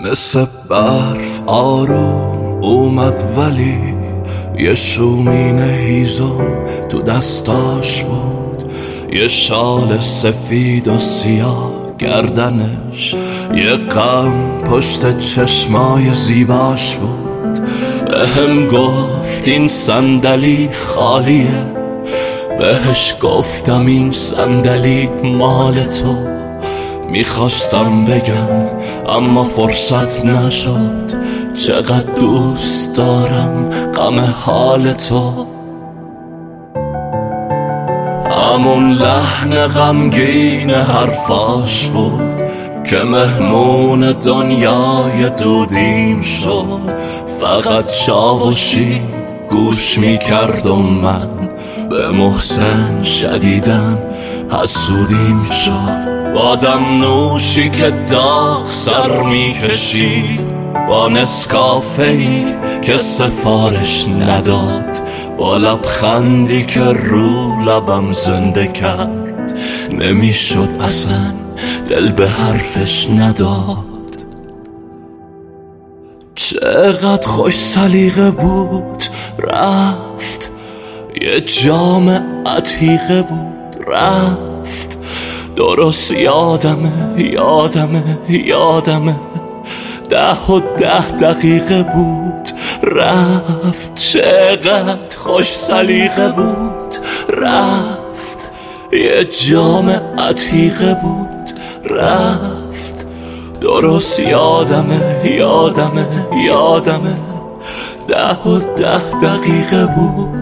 مثل برف آروم اومد ولی یه شومین هیزم تو دستاش بود، یه شال سفید و سیاه گردنش، یه غم پشت چشمای زیباش بود. بهم گفت این صندلی خالیه، بهش گفتم این صندلی مال تو. میخواستم بگم اما فرصت نشد، چقدر دوست دارم غم حال تو. همون لحن غمگین حرفاش بود که مهمون دنیای دودیم شد. فقط چاوشی گوش میکرد و من به محسن شدیدن حسودیم شد. بادم نوشی که داغ سر میکشید، با نسکافه‌ای که سفارش نداد، با لبخندی که رو لبم زنده کرد. نمیشد اصلا دل به حرفش نداد. چقدر خوش سلیقه بود رفت، یه جام عتیقه بود رفت. درست یادمه 10 دقیقه بود رفت. چقدر خوش سلیقه بود رفت، یه جام عتیقه بود رفت. درست یادمه 10 دقیقه بود